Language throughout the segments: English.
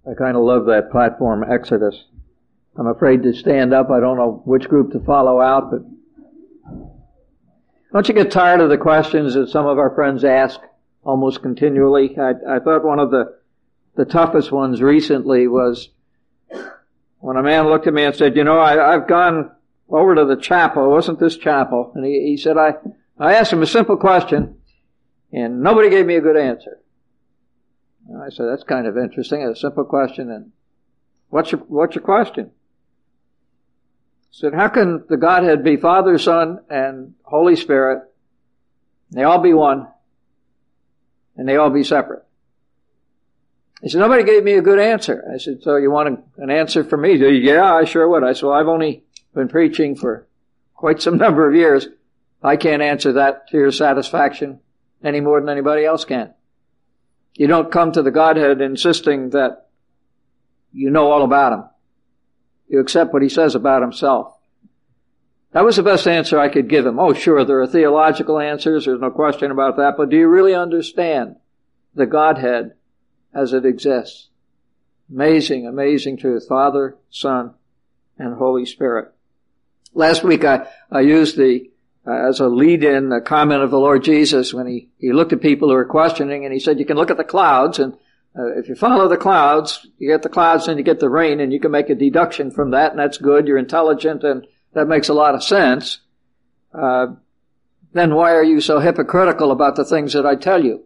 I kind of love that platform, Exodus. I'm afraid to stand up. I don't know which group to follow out, but don't you get tired of the questions that some of our friends ask almost continually? I thought one of the toughest ones recently was when a man looked at me and said, I've gone over to the chapel. It wasn't this chapel. And he said, I asked him a simple question, and nobody gave me a good answer. And I said, that's kind of interesting, a simple question. And what's your question? He said, how can the Godhead be Father, Son, and Holy Spirit? They all be one, and they all be separate. He said, nobody gave me a good answer. I said, so you want an answer from me? Yeah, I sure would. I said, well, I've only been preaching for quite some number of years. I can't answer that to your satisfaction any more than anybody else can. You don't come to the Godhead insisting that you know all about Him. You accept what He says about Himself. That was the best answer I could give him. Oh, sure, there are theological answers. There's no question about that. But do you really understand the Godhead as it exists? Amazing, amazing truth. Father, Son, and Holy Spirit. Last week I used as a lead-in, the comment of the Lord Jesus when he looked at people who were questioning, and He said, you can look at the clouds, and if you follow the clouds, you get the clouds and you get the rain, and you can make a deduction from that, and that's good. You're intelligent, and that makes a lot of sense. Then why are you so hypocritical about the things that I tell you?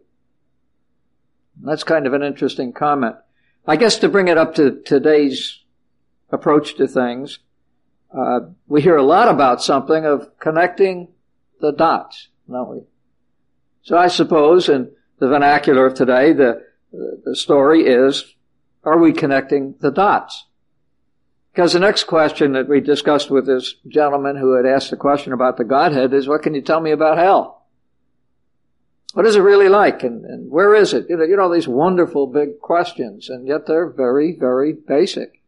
That's kind of an interesting comment. I guess to bring it up to today's approach to things, we hear a lot about something of connecting the dots, don't we? So I suppose in the vernacular of today, the story is, are we connecting the dots? Because the next question that we discussed with this gentleman who had asked the question about the Godhead is, what can you tell me about hell? What is it really like? And where is it? You know, these wonderful big questions, and yet they're very, very basic.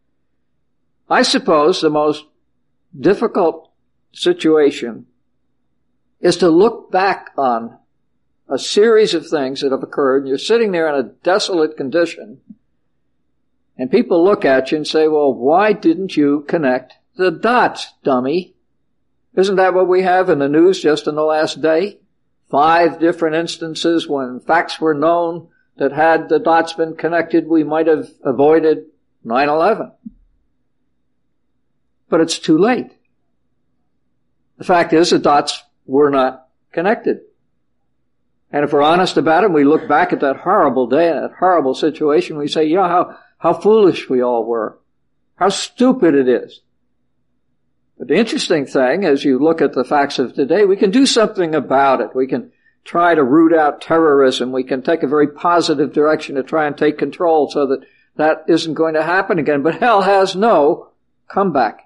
I suppose the most difficult situation is to look back on a series of things that have occurred, and you're sitting there in a desolate condition, and people look at you and say, well, why didn't you connect the dots, dummy? Isn't that what we have in the news just in the last day? 5 different instances when facts were known that had the dots been connected, we might have avoided 9/11. But it's too late. The fact is the dots were not connected. And if we're honest about it, we look back at that horrible day, that horrible situation, we say, yeah, how foolish we all were. How stupid it is. But the interesting thing, as you look at the facts of today, we can do something about it. We can try to root out terrorism. We can take a very positive direction to try and take control so that that isn't going to happen again. But hell has no comeback.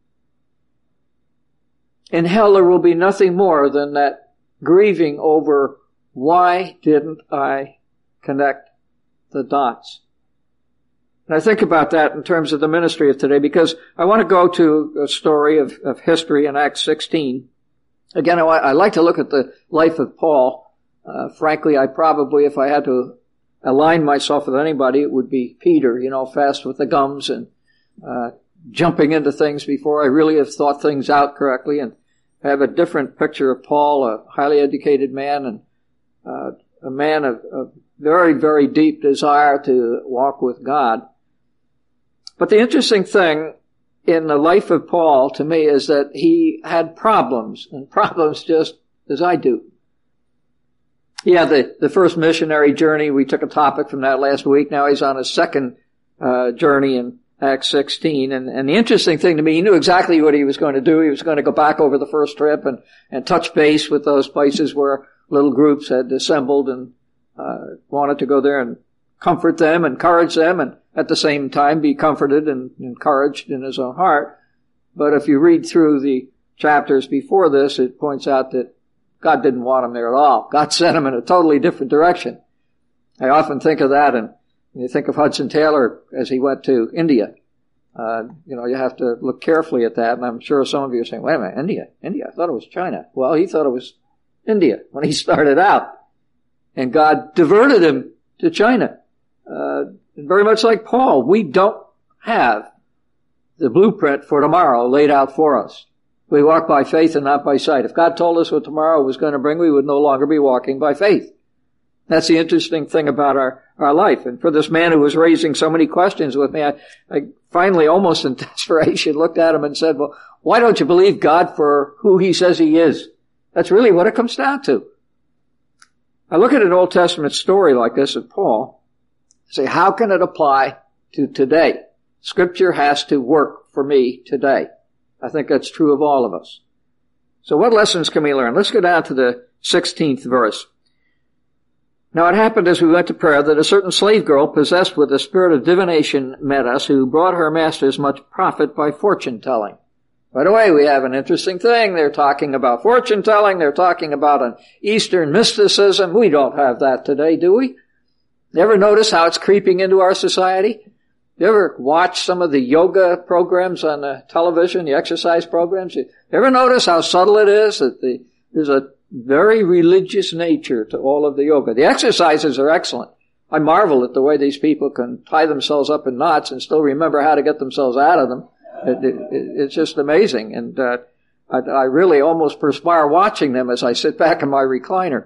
In hell there will be nothing more than that grieving over, why didn't I connect the dots? And I think about that in terms of the ministry of today, because I want to go to a story of history in Acts 16. Again, I like to look at the life of Paul. Frankly, I probably, if I had to align myself with anybody, it would be Peter, fast with the gums and jumping into things before I really have thought things out correctly. And I have a different picture of Paul, a highly educated man and a man of very, very deep desire to walk with God. But the interesting thing in the life of Paul to me is that he had problems, and problems just as I do. He had the first missionary journey. We took a topic from that last week. Now he's on his second journey in Acts 16. And the interesting thing to me, he knew exactly what he was going to do. He was going to go back over the first trip and touch base with those places where little groups had assembled and wanted to go there and comfort them, encourage them, and at the same time be comforted and encouraged in his own heart. But if you read through the chapters before this, it points out that God didn't want him there at all. God sent him in a totally different direction. I often think of that, and you think of Hudson Taylor as he went to India. You have to look carefully at that, and I'm sure some of you are saying, wait a minute, India, I thought it was China. Well, he thought it was India when he started out. And God diverted him to China. very much like Paul, we don't have the blueprint for tomorrow laid out for us. We walk by faith and not by sight. If God told us what tomorrow was going to bring, we would no longer be walking by faith. That's the interesting thing about our life. And for this man who was raising so many questions with me, I finally, almost in desperation, looked at him and said, well, why don't you believe God for who he says he is? That's really what it comes down to. I look at an Old Testament story like this of Paul, say, how can it apply to today? Scripture has to work for me today. I think that's true of all of us. So what lessons can we learn? Let's go down to the 16th verse. Now it happened as we went to prayer that a certain slave girl possessed with the spirit of divination met us, who brought her masters much profit by fortune telling. By the way, we have an interesting thing. They're talking about fortune telling. They're talking about an Eastern mysticism. We don't have that today, do we? You ever notice how it's creeping into our society? You ever watch some of the yoga programs on the television, the exercise programs? You ever notice how subtle it is that there's a very religious nature to all of the yoga? The exercises are excellent. I marvel at the way these people can tie themselves up in knots and still remember how to get themselves out of them. It's just amazing. And I really almost perspire watching them as I sit back in my recliner.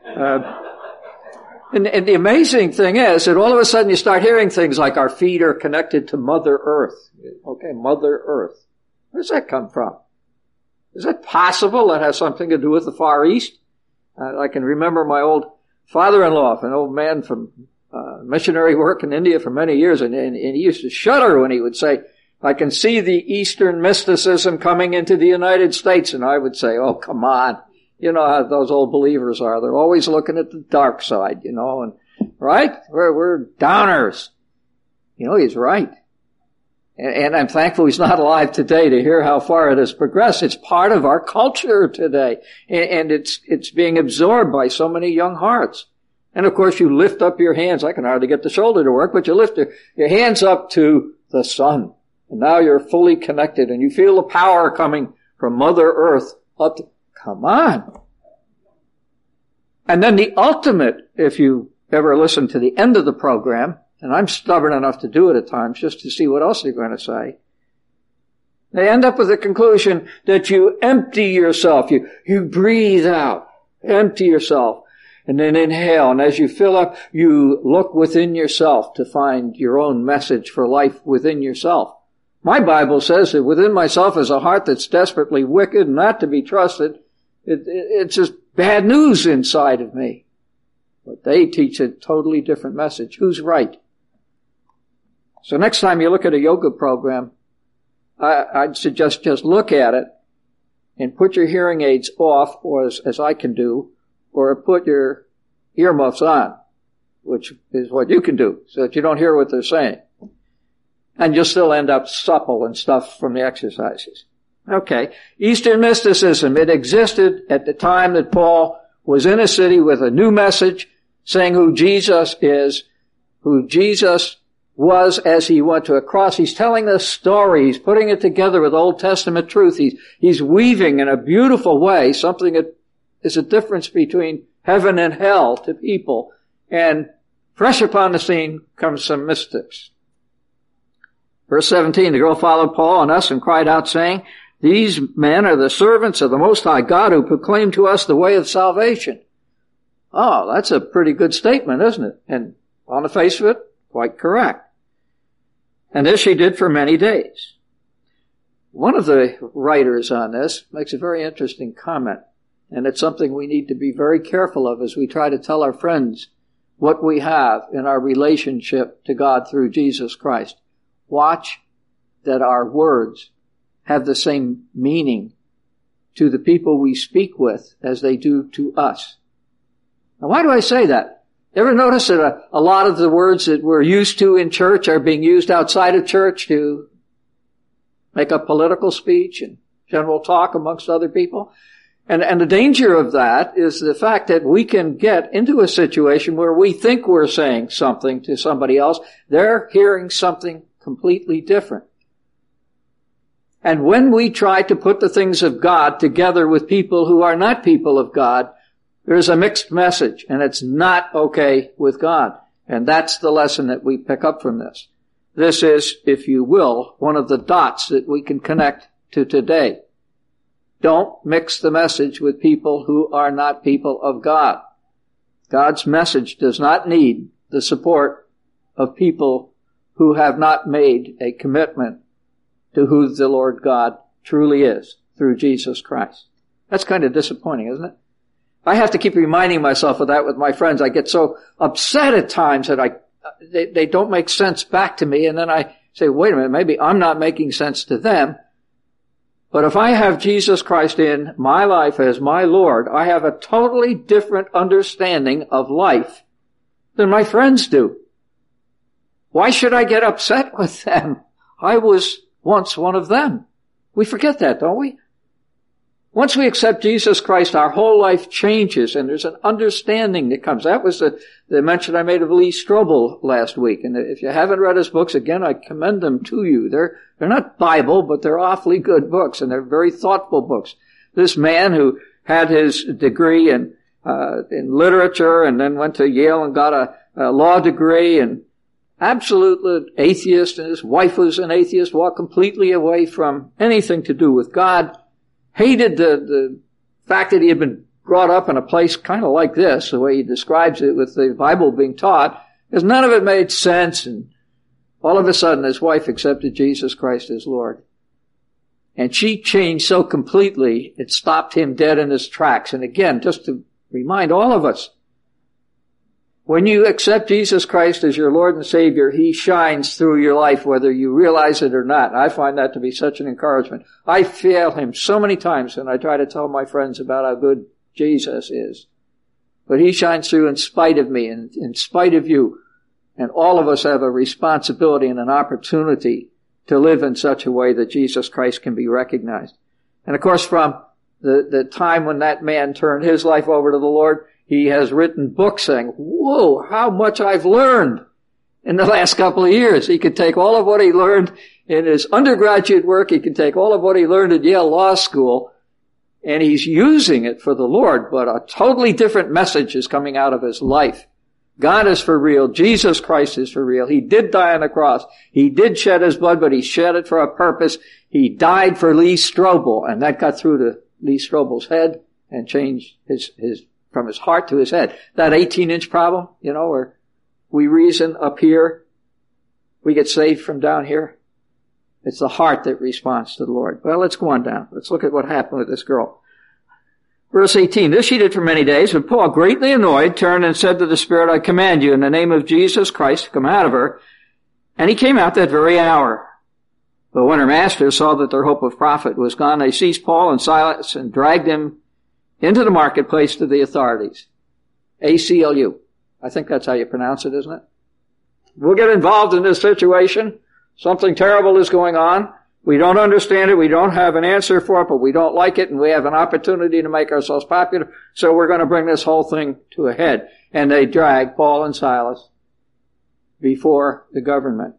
And the amazing thing is that all of a sudden you start hearing things like our feet are connected to Mother Earth. Okay, Mother Earth. Where does that come from? Is that possible? That has something to do with the Far East? I can remember my old father-in-law, an old man from missionary work in India for many years, and he used to shudder when he would say, I can see the Eastern mysticism coming into the United States. And I would say, oh, come on. You know how those old believers are. They're always looking at the dark side, you know, and right? We're downers. You know, he's right. And I'm thankful he's not alive today to hear how far it has progressed. It's part of our culture today. And it's being absorbed by so many young hearts. And of course you lift up your hands. I can hardly get the shoulder to work, but you lift your hands up to the sun. And now you're fully connected and you feel the power coming from Mother Earth up to, come on. And then the ultimate, if you ever listen to the end of the program, and I'm stubborn enough to do it at times just to see what else they're going to say, they end up with the conclusion that you empty yourself. You breathe out, empty yourself, and then inhale. And as you fill up, you look within yourself to find your own message for life within yourself. My Bible says that within myself is a heart that's desperately wicked, not to be trusted. It's just bad news inside of me. But they teach a totally different message. Who's right? So next time you look at a yoga program, I'd suggest just look at it and put your hearing aids off, or as I can do, or put your earmuffs on, which is what you can do, so that you don't hear what they're saying. And you'll still end up supple and stuff from the exercises. Okay. Eastern mysticism. It existed at the time that Paul was in a city with a new message saying who Jesus is, who Jesus was as he went to a cross. He's telling the story. He's putting it together with Old Testament truth. He's weaving in a beautiful way something that is a difference between heaven and hell to people. And fresh upon the scene comes some mystics. Verse 17, the girl followed Paul and us and cried out, saying, these men are the servants of the Most High God who proclaim to us the way of salvation. Oh, that's a pretty good statement, isn't it? And on the face of it, quite correct. And this she did for many days. One of the writers on this makes a very interesting comment, and it's something we need to be very careful of as we try to tell our friends what we have in our relationship to God through Jesus Christ. Watch that our words have the same meaning to the people we speak with as they do to us. Now, why do I say that? Ever notice that a lot of the words that we're used to in church are being used outside of church to make a political speech and general talk amongst other people? And the danger of that is the fact that we can get into a situation where we think we're saying something to somebody else. They're hearing something completely different. And when we try to put the things of God together with people who are not people of God, there's a mixed message, and it's not okay with God. And that's the lesson that we pick up from this. This is, if you will, one of the dots that we can connect to today. Don't mix the message with people who are not people of God. God's message does not need the support of people who have not made a commitment to who the Lord God truly is through Jesus Christ. That's kind of disappointing, isn't it? I have to keep reminding myself of that with my friends. I get so upset at times that they don't make sense back to me, and then I say, wait a minute, maybe I'm not making sense to them. But if I have Jesus Christ in my life as my Lord, I have a totally different understanding of life than my friends do. Why should I get upset with them? I was once one of them. We forget that, don't we? Once we accept Jesus Christ, our whole life changes, and there's an understanding that comes. That was the mention I made of Lee Strobel last week. And if you haven't read his books, again, I commend them to you. They're not Bible, but they're awfully good books, and they're very thoughtful books. This man who had his degree in literature and then went to Yale and got a law degree, and absolute atheist, and his wife was an atheist, walked completely away from anything to do with God. Hated the fact that he had been brought up in a place kind of like this, the way he describes it, with the Bible being taught, because none of it made sense. And all of a sudden, his wife accepted Jesus Christ as Lord. And she changed so completely, it stopped him dead in his tracks. And again, just to remind all of us, when you accept Jesus Christ as your Lord and Savior, He shines through your life, whether you realize it or not. I find that to be such an encouragement. I fail Him so many times when I try to tell my friends about how good Jesus is. But He shines through in spite of me and in spite of you. And all of us have a responsibility and an opportunity to live in such a way that Jesus Christ can be recognized. And of course, from the time when that man turned his life over to the Lord, he has written books saying, whoa, how much I've learned in the last couple of years. He could take all of what he learned in his undergraduate work. He could take all of what he learned at Yale Law School, and he's using it for the Lord. But a totally different message is coming out of his life. God is for real. Jesus Christ is for real. He did die on the cross. He did shed His blood, but He shed it for a purpose. He died for Lee Strobel, and that got through to Lee Strobel's head and changed his from his heart to his head. That 18-inch problem, where we reason up here, we get saved from down here. It's the heart that responds to the Lord. Well, let's go on down. Let's look at what happened with this girl. Verse 18, this she did for many days, but Paul, greatly annoyed, turned and said to the Spirit, I command you in the name of Jesus Christ to come out of her. And he came out that very hour. But when her masters saw that their hope of profit was gone, they seized Paul and Silas and dragged them into the marketplace to the authorities. ACLU. I think that's how you pronounce it, isn't it? We'll get involved in this situation. Something terrible is going on. We don't understand it. We don't have an answer for it, but we don't like it, and we have an opportunity to make ourselves popular, so we're going to bring this whole thing to a head. And they drag Paul and Silas before the government.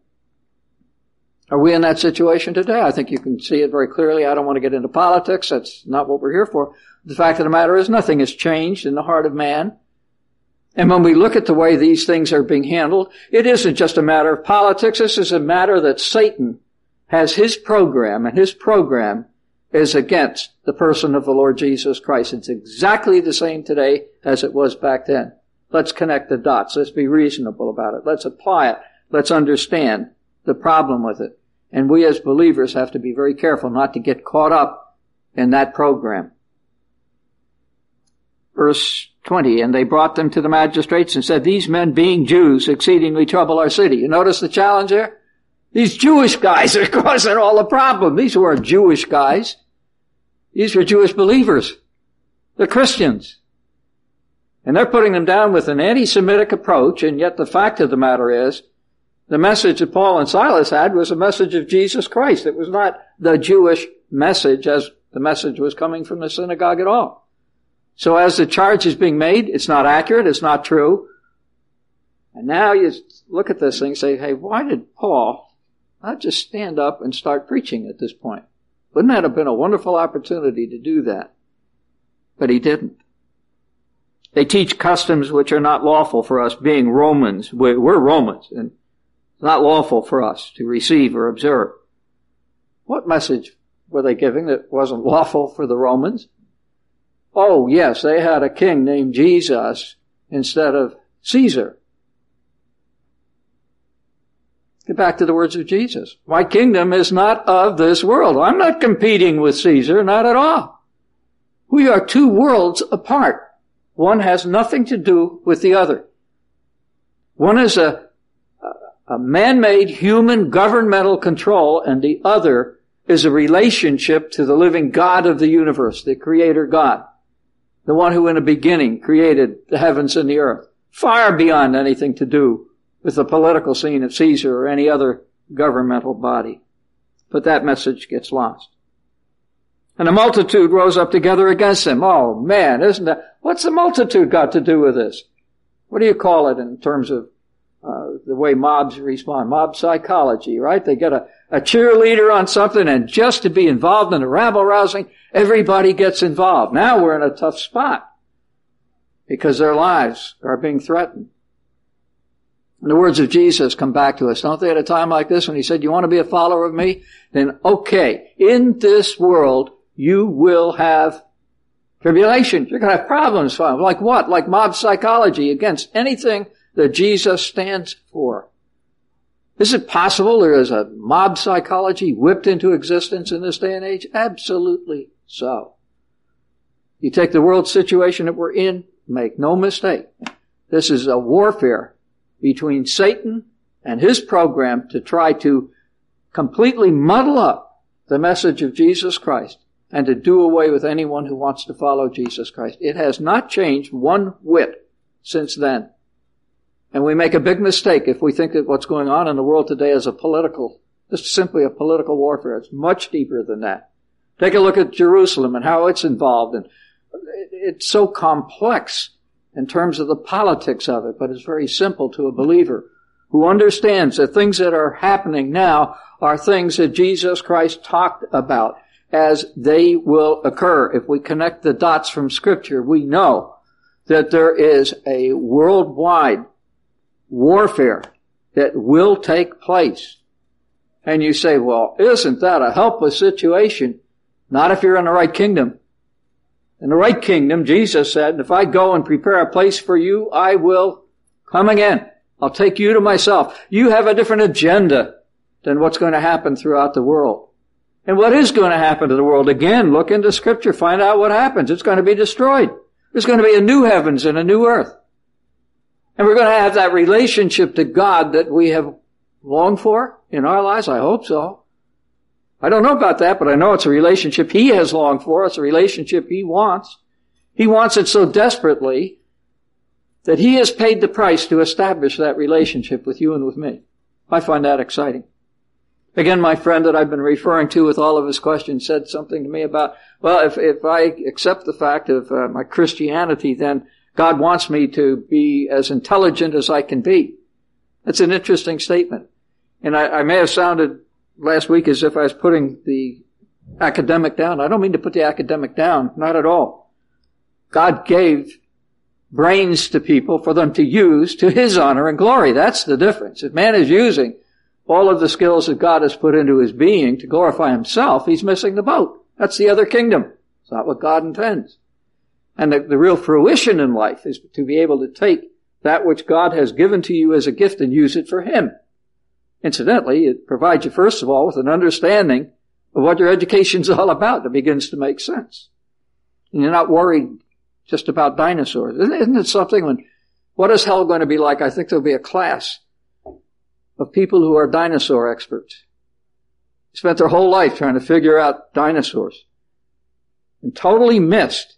Are we in that situation today? I think you can see it very clearly. I don't want to get into politics. That's not what we're here for. The fact of the matter is nothing has changed in the heart of man. And when we look at the way these things are being handled, it isn't just a matter of politics. This is a matter that Satan has his program, and his program is against the person of the Lord Jesus Christ. It's exactly the same today as it was back then. Let's connect the dots. Let's be reasonable about it. Let's apply it. Let's understand the problem with it. And we as believers have to be very careful not to get caught up in that program. Verse 20, and they brought them to the magistrates and said, these men being Jews exceedingly trouble our city. You notice the challenge there? These Jewish guys are causing all the problem. These weren't Jewish guys. These were Jewish believers. They're Christians. And they're putting them down with an anti-Semitic approach, and yet the fact of the matter is, the message that Paul and Silas had was a message of Jesus Christ. It was not the Jewish message as the message was coming from the synagogue at all. So as the charge is being made, it's not accurate, it's not true. And now you look at this thing and say, hey, why did Paul not just stand up and start preaching at this point? Wouldn't that have been a wonderful opportunity to do that? But he didn't. They teach customs which are not lawful for us, being Romans. We're Romans, and it's not lawful for us to receive or observe. What message were they giving that wasn't lawful for the Romans? Oh, yes, they had a king named Jesus instead of Caesar. Get back to the words of Jesus. My kingdom is not of this world. I'm not competing with Caesar, not at all. We are two worlds apart. One has nothing to do with the other. One is a man-made human governmental control, and the other is a relationship to the living God of the universe, the Creator God, the one who in the beginning created the heavens and the earth, far beyond anything to do with the political scene of Caesar or any other governmental body. But that message gets lost. And a multitude rose up together against him. Oh man, what's the multitude got to do with this? What do you call it in terms of the way mobs respond? Mob psychology, right? They get a cheerleader on something, and just to be involved in the rabble-rousing, everybody gets involved. Now we're in a tough spot because their lives are being threatened. And the words of Jesus come back to us, don't they, at a time like this when he said, you want to be a follower of me? Then okay, in this world you will have tribulation. You're going to have problems. Like what? Like mob psychology against anything that Jesus stands for. Is it possible there is a mob psychology whipped into existence in this day and age? Absolutely so. You take the world situation that we're in, make no mistake. This is a warfare between Satan and his program to try to completely muddle up the message of Jesus Christ and to do away with anyone who wants to follow Jesus Christ. It has not changed one whit since then. And we make a big mistake if we think that what's going on in the world today is just simply a political warfare. It's much deeper than that. Take a look at Jerusalem and how it's involved. And it's so complex in terms of the politics of it, but it's very simple to a believer who understands that things that are happening now are things that Jesus Christ talked about as they will occur. If we connect the dots from Scripture, we know that there is a worldwide warfare that will take place. And you say, well, isn't that a helpless situation? Not if you're in the right kingdom. In the right kingdom, Jesus said, if I go and prepare a place for you, I will come again. I'll take you to myself. You have a different agenda than what's going to happen throughout the world. And what is going to happen to the world? Again, look into Scripture, find out what happens. It's going to be destroyed. There's going to be a new heavens and a new earth. And we're going to have that relationship to God that we have longed for in our lives. I hope so. I don't know about that, but I know it's a relationship He has longed for. It's a relationship He wants. He wants it so desperately that He has paid the price to establish that relationship with you and with me. I find that exciting. Again, my friend that I've been referring to with all of his questions said something to me about, well, if I accept the fact of my Christianity, then God wants me to be as intelligent as I can be. That's an interesting statement. And I may have sounded last week as if I was putting the academic down. I don't mean to put the academic down, not at all. God gave brains to people for them to use to His honor and glory. That's the difference. If man is using all of the skills that God has put into his being to glorify Himself, he's missing the boat. That's the other kingdom. It's not what God intends. And the real fruition in life is to be able to take that which God has given to you as a gift and use it for Him. Incidentally, it provides you, first of all, with an understanding of what your education's all about that begins to make sense. And you're not worried just about dinosaurs. Isn't it something what is hell going to be like? I think there'll be a class of people who are dinosaur experts. Spent their whole life trying to figure out dinosaurs and totally missed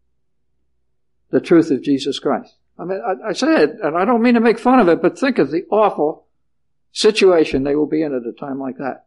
the truth of Jesus Christ. I mean, I say it, and I don't mean to make fun of it, but think of the awful situation they will be in at a time like that.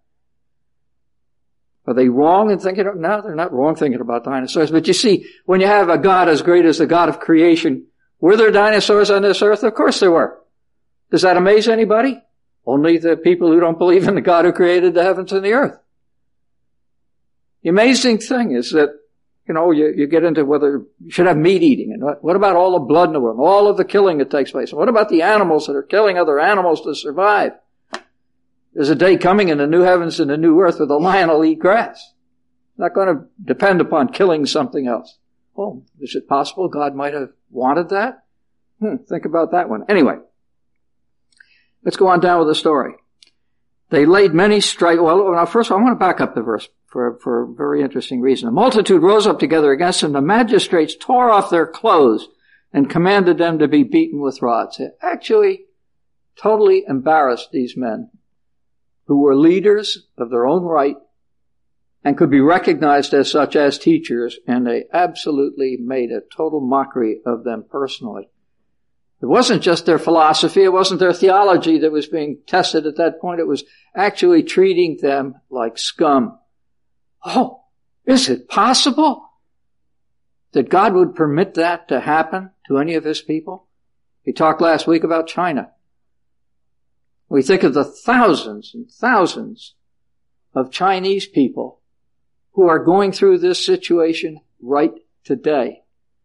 Are they wrong in thinking? No, they're not wrong thinking about dinosaurs. But you see, when you have a God as great as the God of creation, were there dinosaurs on this earth? Of course there were. Does that amaze anybody? Only the people who don't believe in the God who created the heavens and the earth. The amazing thing is that you get into whether you should have meat eating. And what about all the blood in the world? All of the killing that takes place? What about the animals that are killing other animals to survive? There's a day coming in the new heavens and the new earth where the lion will eat grass. Not going to depend upon killing something else. Oh, is it possible God might have wanted that? Think about that one. Anyway, let's go on down with the story. They laid many strikes. Well, now first I want to back up the verse for a very interesting reason. A multitude rose up together against them. The magistrates tore off their clothes and commanded them to be beaten with rods. It actually totally embarrassed these men who were leaders of their own right and could be recognized as such as teachers, and they absolutely made a total mockery of them personally. It wasn't just their philosophy, it wasn't their theology that was being tested at that point, it was actually treating them like scum. Oh, is it possible that God would permit that to happen to any of his people? We talked last week about China. We think of the thousands and thousands of Chinese people who are going through this situation right today.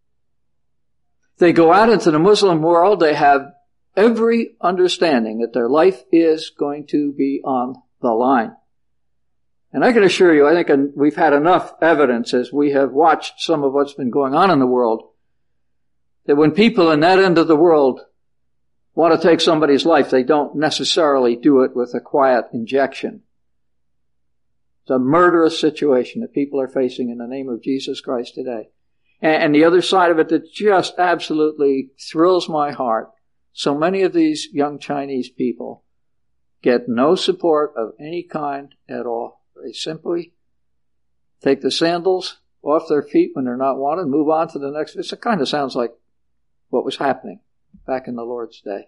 They go out into the Muslim world, they have every understanding that their life is going to be on the line. And I can assure you, I think we've had enough evidence as we have watched some of what's been going on in the world, that when people in that end of the world want to take somebody's life, they don't necessarily do it with a quiet injection. It's a murderous situation that people are facing in the name of Jesus Christ today. And the other side of it that just absolutely thrills my heart, so many of these young Chinese people get no support of any kind at all. They simply take the sandals off their feet when they're not wanted, move on to the next. It kind of sounds like what was happening back in the Lord's day.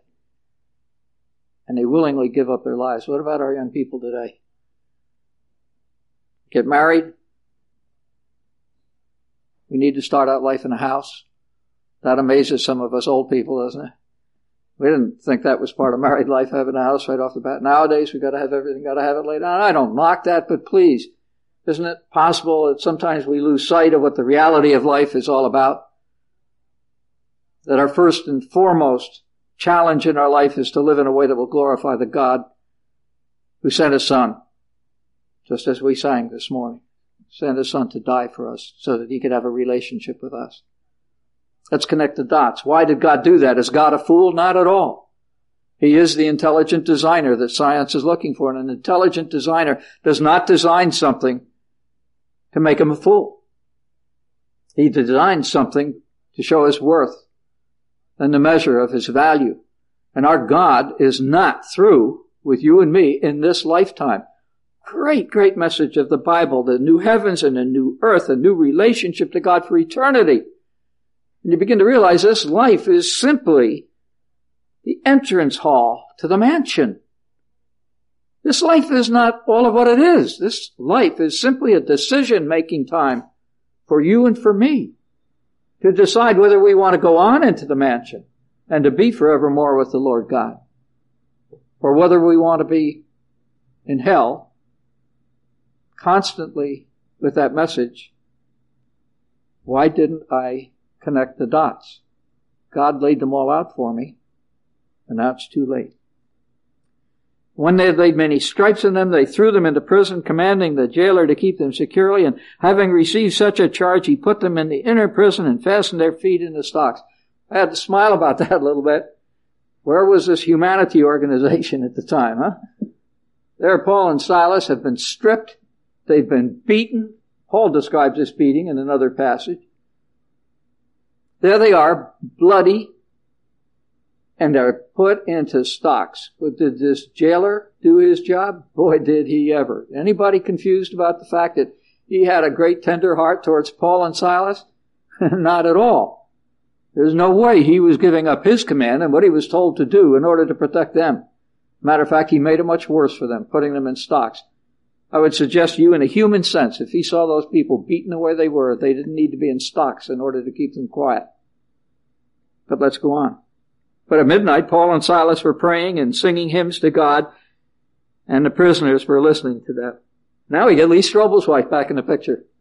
And they willingly give up their lives. What about our young people today? Get married. We need to start out life in a house. That amazes some of us old people, doesn't it? We didn't think that was part of married life, having a house right off the bat. Nowadays, we've got to have everything, got to have it laid out. I don't knock that, but please, isn't it possible that sometimes we lose sight of what the reality of life is all about? That our first and foremost challenge in our life is to live in a way that will glorify the God who sent his Son, just as we sang this morning. Sent his Son to die for us so that he could have a relationship with us. Let's connect the dots. Why did God do that? Is God a fool? Not at all. He is the intelligent designer that science is looking for, and an intelligent designer does not design something to make him a fool. He designs something to show his worth and the measure of his value. And our God is not through with you and me in this lifetime. Great, great message of the Bible, the new heavens and a new earth, a new relationship to God for eternity. And you begin to realize this life is simply the entrance hall to the mansion. This life is not all of what it is. This life is simply a decision-making time for you and for me to decide whether we want to go on into the mansion and to be forevermore with the Lord God, or whether we want to be in hell constantly with that message. Why didn't I connect the dots? God laid them all out for me, and now it's too late. When they had laid many stripes on them, they threw them into prison, commanding the jailer to keep them securely, and having received such a charge, he put them in the inner prison and fastened their feet in the stocks. I had to smile about that a little bit. Where was this humanity organization at the time, huh? There Paul and Silas have been stripped. They've been beaten. Paul describes this beating in another passage. There they are, bloody, and they're put into stocks. But did this jailer do his job? Boy, did he ever. Anybody confused about the fact that he had a great tender heart towards Paul and Silas? Not at all. There's no way he was giving up his command and what he was told to do in order to protect them. Matter of fact, he made it much worse for them, putting them in stocks. I would suggest to you, in a human sense, if he saw those people beaten the way they were, they didn't need to be in stocks in order to keep them quiet. But let's go on. But at midnight, Paul and Silas were praying and singing hymns to God, and the prisoners were listening to them. Now we get Lee Strobel's wife back in the picture.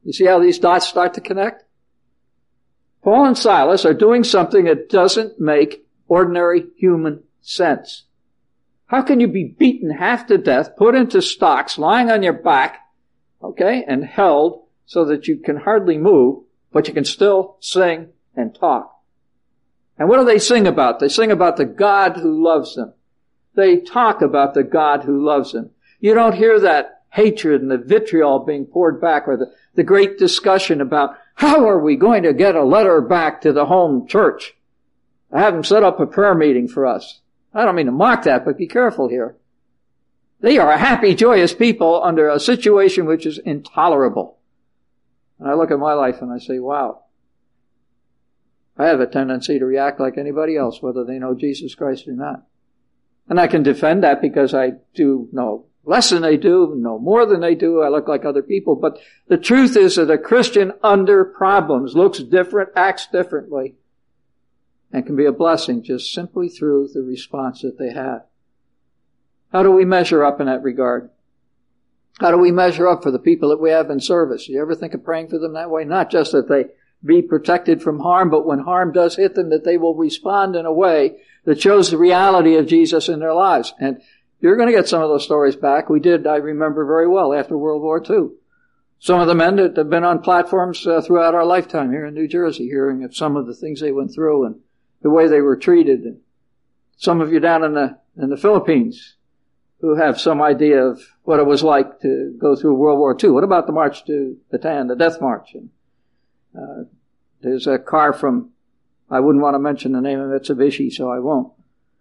You see how these dots start to connect? Paul and Silas are doing something that doesn't make ordinary human sense. How can you be beaten half to death, put into stocks, lying on your back, okay, and held so that you can hardly move, but you can still sing and talk? And what do they sing about? They sing about the God who loves them. They talk about the God who loves them. You don't hear that hatred and the vitriol being poured back, or the great discussion about how are we going to get a letter back to the home church? I have them set up a prayer meeting for us. I don't mean to mock that, but be careful here. They are a happy, joyous people under a situation which is intolerable. And I look at my life and I say, wow. I have a tendency to react like anybody else, whether they know Jesus Christ or not. And I can defend that because I do know less than they do, know more than they do. I look like other people. But the truth is that a Christian under problems looks different, acts differently, and can be a blessing just simply through the response that they have. How do we measure up in that regard? How do we measure up for the people that we have in service? Do you ever think of praying for them that way? Not just that they be protected from harm, but when harm does hit them, that they will respond in a way that shows the reality of Jesus in their lives. And you're going to get some of those stories back. We did, I remember very well, after World War II. Some of the men that have been on platforms throughout our lifetime here in New Jersey, hearing of some of the things they went through and the way they were treated. And some of you down in the Philippines who have some idea of what it was like to go through World War II. What about the March to Bataan, the Death March? And there's a car from, I wouldn't want to mention the name of Mitsubishi, so I won't.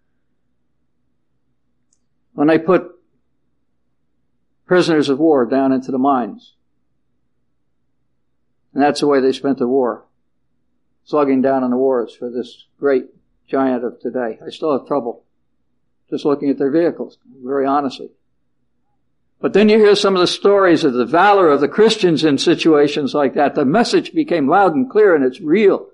When they put prisoners of war down into the mines, and that's the way they spent the war, slugging down on the wars for this great giant of today. I still have trouble just looking at their vehicles, very honestly. But then you hear some of the stories of the valor of the Christians in situations like that. The message became loud and clear, and it's real.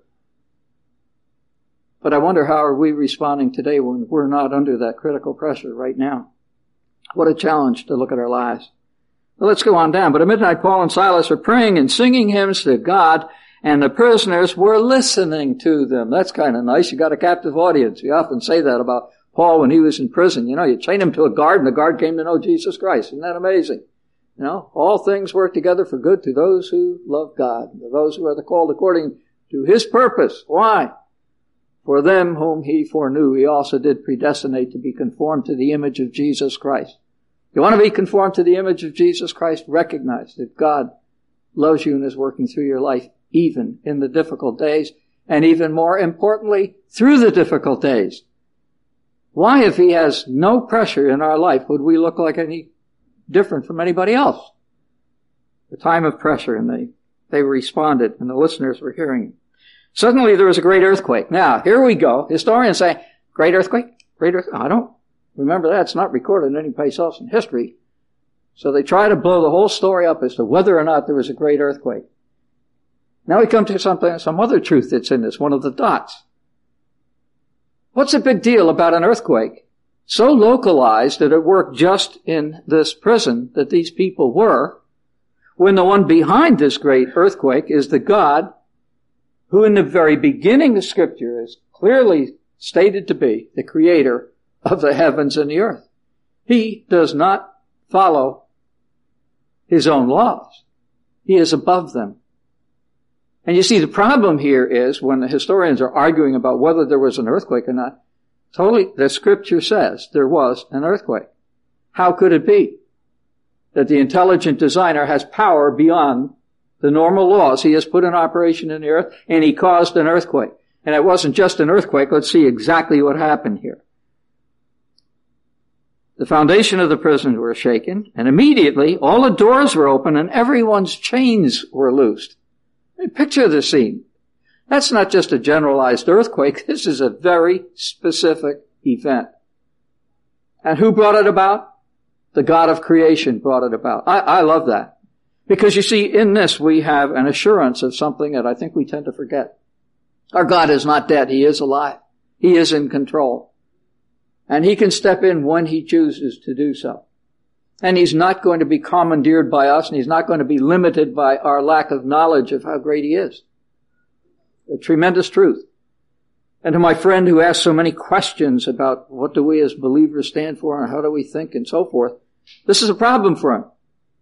But I wonder, how are we responding today when we're not under that critical pressure right now? What a challenge to look at our lives. Well, let's go on down. But at midnight, Paul and Silas were praying and singing hymns to God, and the prisoners were listening to them. That's kind of nice. You got a captive audience. We often say that about Paul when he was in prison. You know, you chain him to a guard, and the guard came to know Jesus Christ. Isn't that amazing? You know, all things work together for good to those who love God, to those who are called according to his purpose. Why? For them whom he foreknew, he also did predestinate to be conformed to the image of Jesus Christ. You want to be conformed to the image of Jesus Christ? Recognize that God loves you and is working through your life, even in the difficult days, and even more importantly, through the difficult days. Why, if he has no pressure in our life, would we look like any different from anybody else? The time of pressure, and they responded, and the listeners were hearing it. Suddenly there was a great earthquake. Now, here we go. Historians say, great earthquake? Great earthquake? I don't remember that. It's not recorded any place else in history. So they try to blow the whole story up as to whether or not there was a great earthquake. Now we come to some other truth that's in this, one of the dots. What's the big deal about an earthquake? So localized that it worked just in this prison that these people were, when the one behind this great earthquake is the God who in the very beginning of Scripture is clearly stated to be the creator of the heavens and the earth. He does not follow his own laws. He is above them. And you see, the problem here is when the historians are arguing about whether there was an earthquake or not, totally, the Scripture says there was an earthquake. How could it be that the intelligent designer has power beyond the normal laws he has put in operation in the earth, and he caused an earthquake? And it wasn't just an earthquake. Let's see exactly what happened here. The foundation of the prison were shaken, and immediately all the doors were open and everyone's chains were loosed. Picture the scene. That's not just a generalized earthquake. This is a very specific event. And who brought it about? The God of creation brought it about. I love that. Because you see, in this we have an assurance of something that I think we tend to forget. Our God is not dead. He is alive. He is in control. And he can step in when he chooses to do so. And He's not going to be commandeered by us, and He's not going to be limited by our lack of knowledge of how great He is. A tremendous truth. And to my friend who asked so many questions about what do we as believers stand for and how do we think and so forth, this is a problem for him.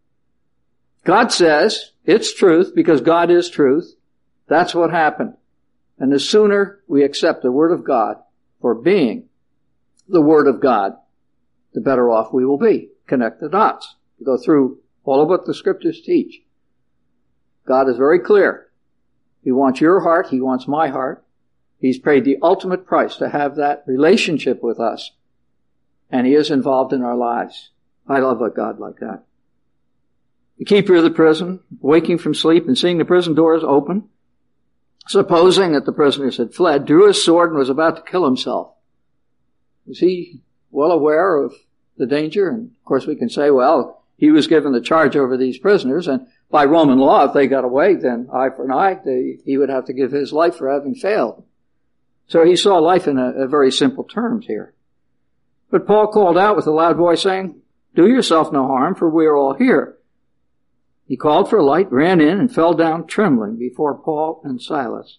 God says it's truth because God is truth. That's what happened. And the sooner we accept the Word of God for being the Word of God, the better off we will be. Connect the dots. Go through all of what the Scriptures teach. God is very clear. He wants your heart. He wants my heart. He's paid the ultimate price to have that relationship with us. And He is involved in our lives. I love a God like that. The keeper of the prison, waking from sleep and seeing the prison doors open, supposing that the prisoners had fled, drew his sword and was about to kill himself. Was he well aware of the danger? And of course we can say, well, he was given the charge over these prisoners, and by Roman law, if they got away, then eye for an eye, he would have to give his life for having failed. So he saw life in a very simple terms here. But Paul called out with a loud voice saying, do yourself no harm, for we are all here. He called for a light, ran in, and fell down trembling before Paul and Silas.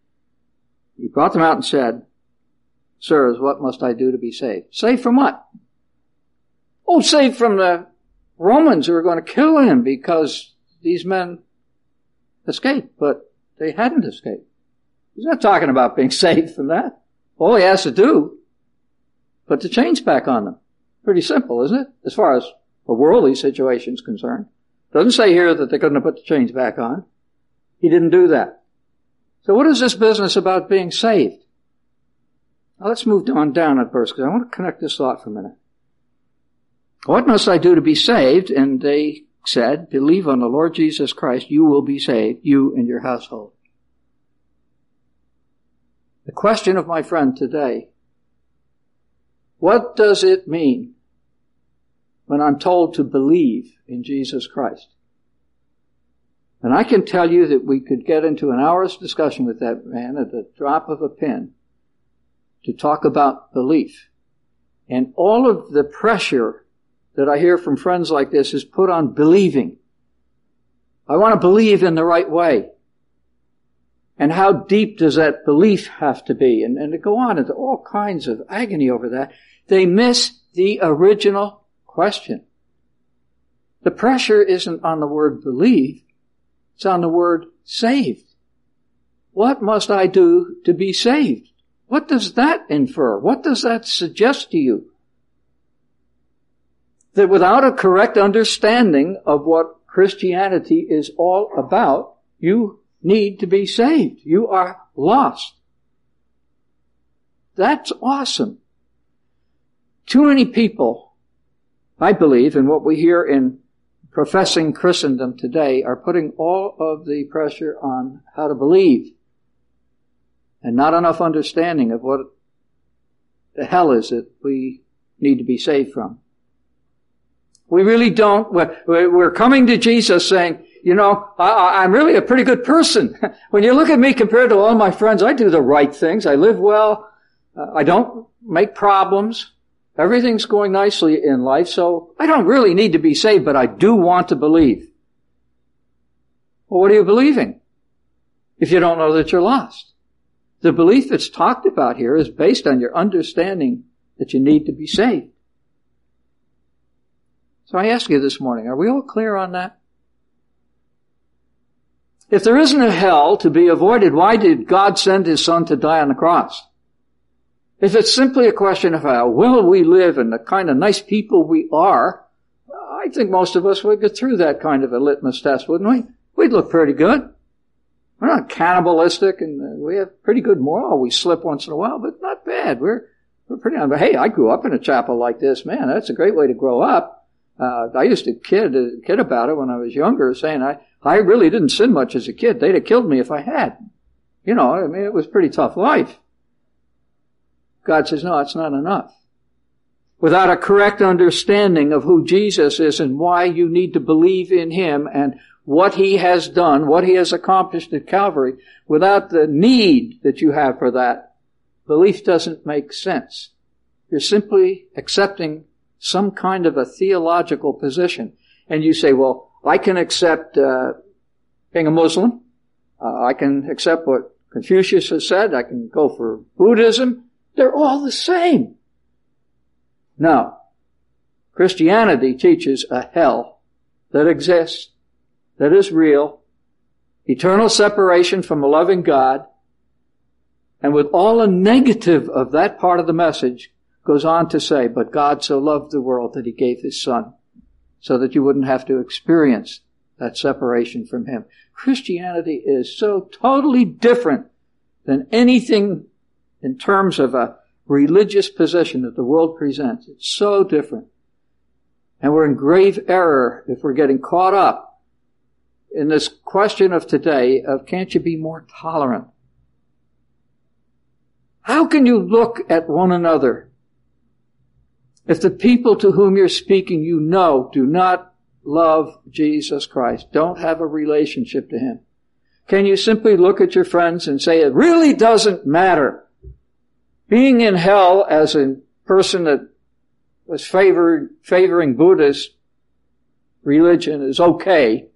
He brought them out and said, sirs, what must I do to be saved? Saved from what? Oh, saved from the Romans who are going to kill him because these men escaped, but they hadn't escaped. He's not talking about being saved from that. All he has to do, put the chains back on them. Pretty simple, isn't it? As far as a worldly situation is concerned. Doesn't say here that they couldn't have put the chains back on. He didn't do that. So what is this business about being saved? Now let's move on down at verse, because I want to connect this thought for a minute. What must I do to be saved? And they said, believe on the Lord Jesus Christ, you will be saved, you and your household. The question of my friend today, what does it mean when I'm told to believe in Jesus Christ? And I can tell you that we could get into an hour's discussion with that man at the drop of a pin to talk about belief. And all of the pressure that I hear from friends like this is put on believing. I want to believe in the right way. And how deep does that belief have to be? And to go on into all kinds of agony over that, they miss the original question. The pressure isn't on the word believe, it's on the word saved. What must I do to be saved? What does that infer? What does that suggest to you? That without a correct understanding of what Christianity is all about, you need to be saved. You are lost. That's awesome. Too many people, I believe, and what we hear in professing Christendom today, are putting all of the pressure on how to believe and not enough understanding of what the hell is it we need to be saved from. We really don't. We're coming to Jesus saying, you know, I'm really a pretty good person. When you look at me compared to all my friends, I do the right things. I live well. I don't make problems. Everything's going nicely in life, so I don't really need to be saved, but I do want to believe. Well, what are you believing if you don't know that you're lost? The belief that's talked about here is based on your understanding that you need to be saved. So I ask you this morning, are we all clear on that? If there isn't a hell to be avoided, why did God send His Son to die on the cross? If it's simply a question of how well we live and the kind of nice people we are, I think most of us would get through that kind of a litmus test, wouldn't we? We'd look pretty good. We're not cannibalistic and we have pretty good moral. We slip once in a while, but not bad. We're pretty on. Hey, I grew up in a chapel like this. Man, that's a great way to grow up. I used to kid about it when I was younger, saying I really didn't sin much as a kid. They'd have killed me if I had. You know, I mean, it was a pretty tough life. God says, no, it's not enough. Without a correct understanding of who Jesus is and why you need to believe in Him and what He has done, what He has accomplished at Calvary, without the need that you have for that, belief doesn't make sense. You're simply accepting some kind of a theological position. And you say, well, I can accept being a Muslim. I can accept what Confucius has said. I can go for Buddhism. They're all the same. No. Christianity teaches a hell that exists, that is real, eternal separation from a loving God, and with all the negative of that part of the message, goes on to say, but God so loved the world that he gave his Son, so that you wouldn't have to experience that separation from him. Christianity is so totally different than anything in terms of a religious position that the world presents. It's so different. And we're in grave error if we're getting caught up in this question of today of can't you be more tolerant? How can you look at one another if the people to whom you're speaking you know do not love Jesus Christ, don't have a relationship to him? Can you simply look at your friends and say it really doesn't matter? Being in hell as a person that was favoring Buddhist religion is okay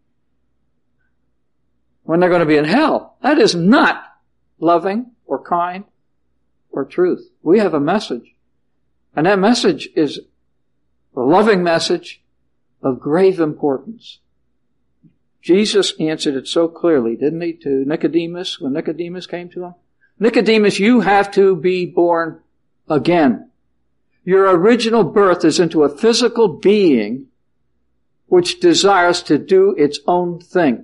when they're going to be in hell. That is not loving or kind or truth. We have a message. And that message is a loving message of grave importance. Jesus answered it so clearly, didn't he, to Nicodemus when Nicodemus came to him? Nicodemus, you have to be born again. Your original birth is into a physical being which desires to do its own thing.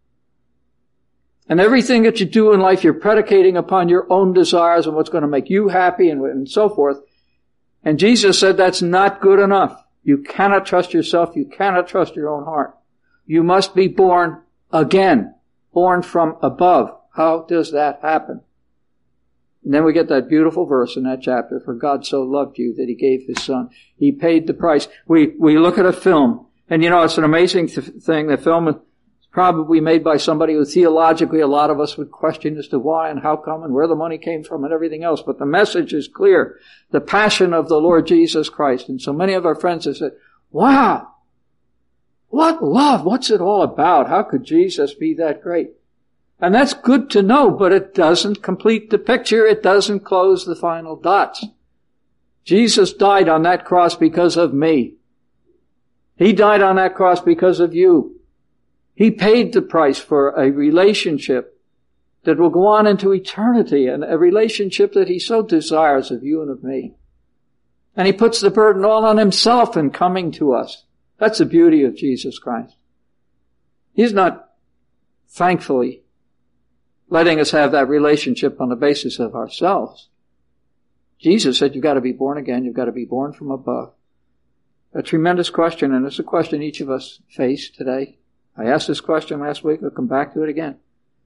And everything that you do in life, you're predicating upon your own desires and what's going to make you happy and so forth. And Jesus said that's not good enough. You cannot trust yourself. You cannot trust your own heart. You must be born again, born from above. How does that happen? And then we get that beautiful verse in that chapter, for God so loved you that he gave his Son. He paid the price. We look at a film, and it's an amazing thing. The film is probably made by somebody who theologically a lot of us would question as to why and how come and where the money came from and everything else. But the message is clear. The passion of the Lord Jesus Christ. And so many of our friends have said, wow, what love? What's it all about? How could Jesus be that great? And that's good to know, but it doesn't complete the picture. It doesn't close the final dots. Jesus died on that cross because of me. He died on that cross because of you. He paid the price for a relationship that will go on into eternity, and a relationship that he so desires of you and of me. And he puts the burden all on himself in coming to us. That's the beauty of Jesus Christ. He's not, thankfully, letting us have that relationship on the basis of ourselves. Jesus said you've got to be born again. You've got to be born from above. A tremendous question, and it's a question each of us face today. I asked this question last week. I'll come back to it again.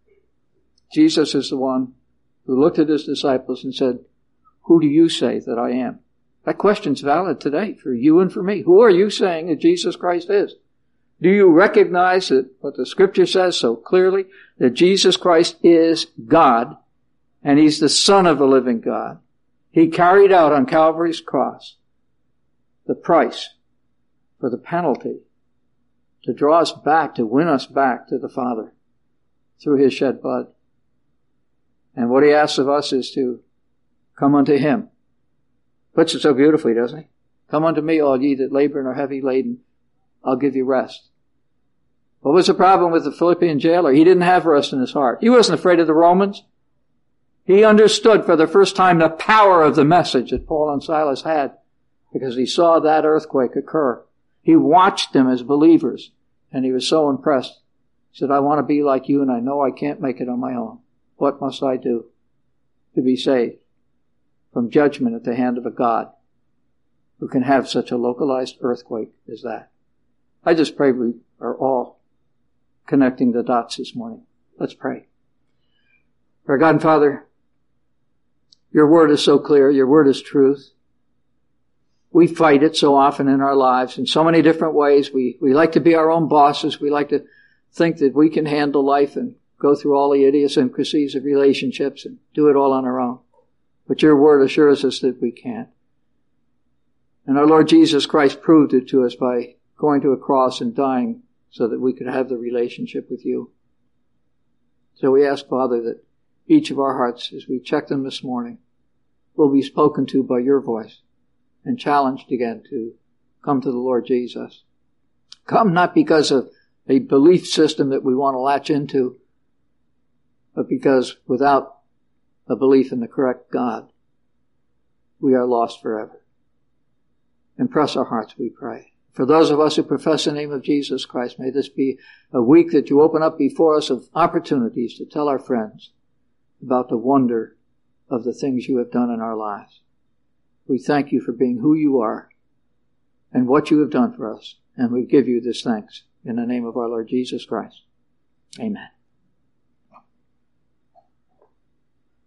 Jesus is the one who looked at his disciples and said, who do you say that I am? That question's valid today for you and for me. Who are you saying that Jesus Christ is? Do you recognize that what the Scripture says so clearly, that Jesus Christ is God, and he's the Son of the living God? He carried out on Calvary's cross the price for the penalty to draw us back, to win us back to the Father through his shed blood. And what he asks of us is to come unto him. Puts it so beautifully, doesn't he? Come unto me, all ye that labor and are heavy laden. I'll give you rest. What was the problem with the Philippian jailer? He didn't have rest in his heart. He wasn't afraid of the Romans. He understood for the first time the power of the message that Paul and Silas had, because he saw that earthquake occur. He watched them as believers, and he was so impressed. He said, I want to be like you, and I know I can't make it on my own. What must I do to be saved from judgment at the hand of a God who can have such a localized earthquake as that? I just pray we are all connecting the dots this morning. Let's pray. Our God and Father, your word is so clear. Your word is truth. We fight it so often in our lives in so many different ways. We like to be our own bosses. We like to think that we can handle life and go through all the idiosyncrasies of relationships and do it all on our own. But your word assures us that we can't. And our Lord Jesus Christ proved it to us by going to a cross and dying so that we could have the relationship with you. So we ask, Father, that each of our hearts, as we check them this morning, will be spoken to by your voice and challenged again to come to the Lord Jesus. Come not because of a belief system that we want to latch into, but because without a belief in the correct God, we are lost forever. Impress our hearts, we pray. For those of us who profess the name of Jesus Christ, may this be a week that you open up before us of opportunities to tell our friends about the wonder of the things you have done in our lives. We thank you for being who you are and what you have done for us, and we give you this thanks in the name of our Lord Jesus Christ. Amen.